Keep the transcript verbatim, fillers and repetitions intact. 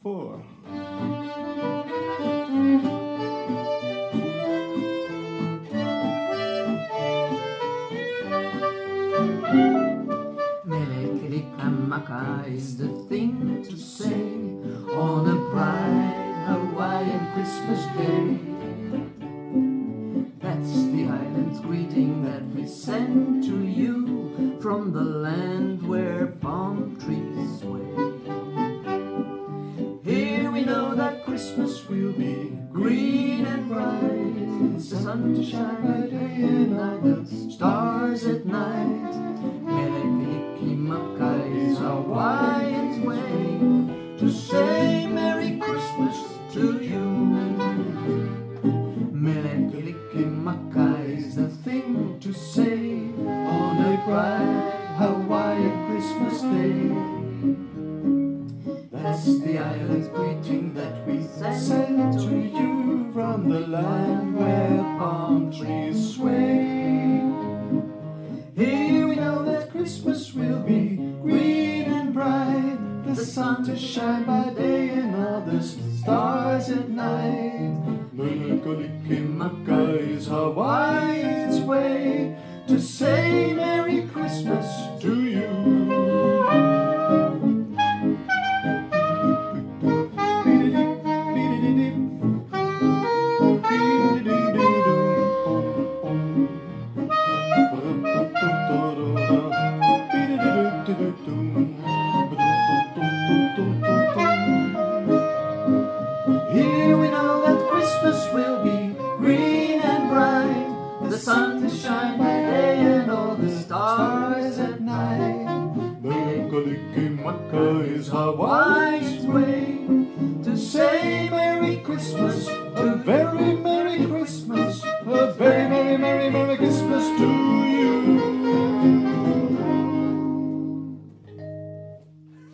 four. Mele-Kalikimaka is the thing to say on a bright Hawaiian Christmas day. That's the island's greeting that we send to you from the land where palm trees sway. Here we know that Christmas will be green and bright, the sun to shine by day and all the stars at night. Mele-Kalikimaka is Hawaiian's way to say Merry Christmas to you. Mele-Kalikimaka is the thing to say on a bright Hawaiian Christmas day. That's the island's greeting that we send to you from the land where palm trees sway. Here we know that Christmas will be green and bright, the sun to shine by day and all the stars at night. Mele-Kalikimaka is Hawaiian's way to say Merry Christmas to you. Here we know that Christmas will be green and bright, the sun to shine by day and all the stars at night. Mele-Kalikimaka is Hawaii's way to say Merry Christmas, a very Merry Christmas, a very Merry Merry Merry Christmas.